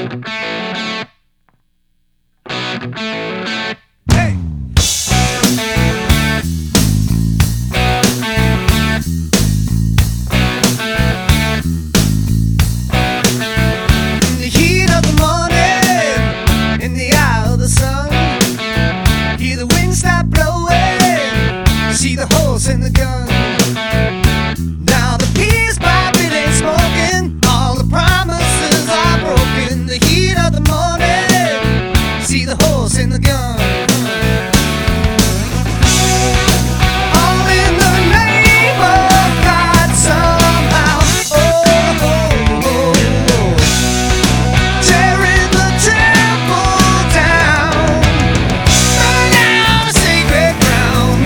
See the holes in the gun. Now the peace pipe, it ain't smoking. All the promises are broken. The heat of the morning. See the holes in the gun. All in the name of God somehow. Oh, oh, oh, oh. Tearing the temple down. Burn down the sacred ground.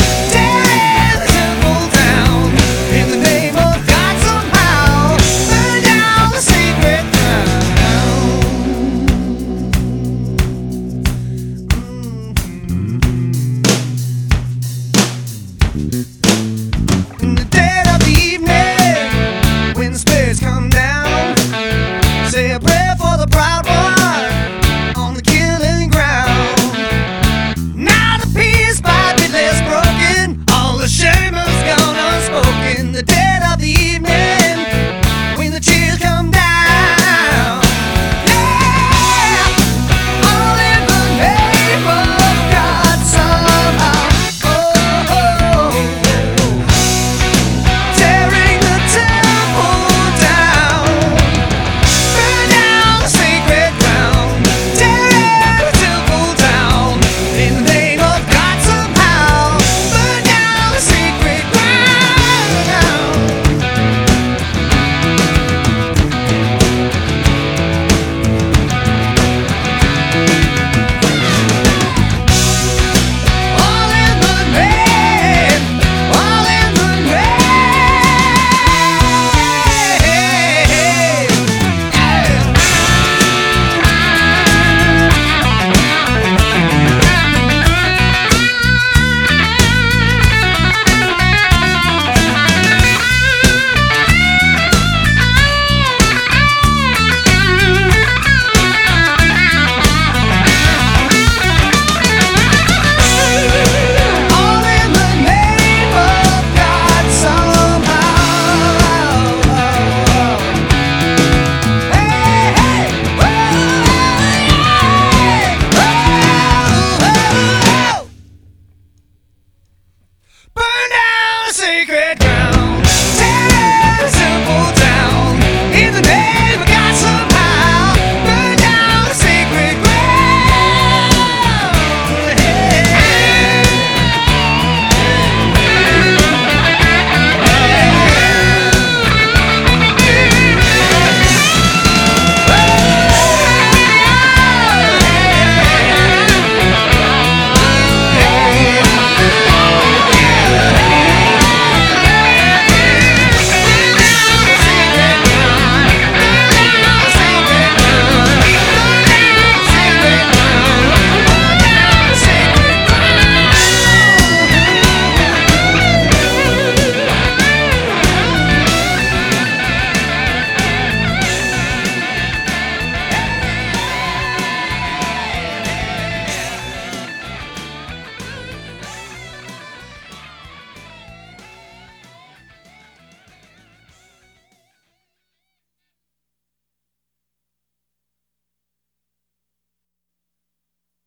In the dead of the evening, when the spirits come down, say a prayer for the proud one.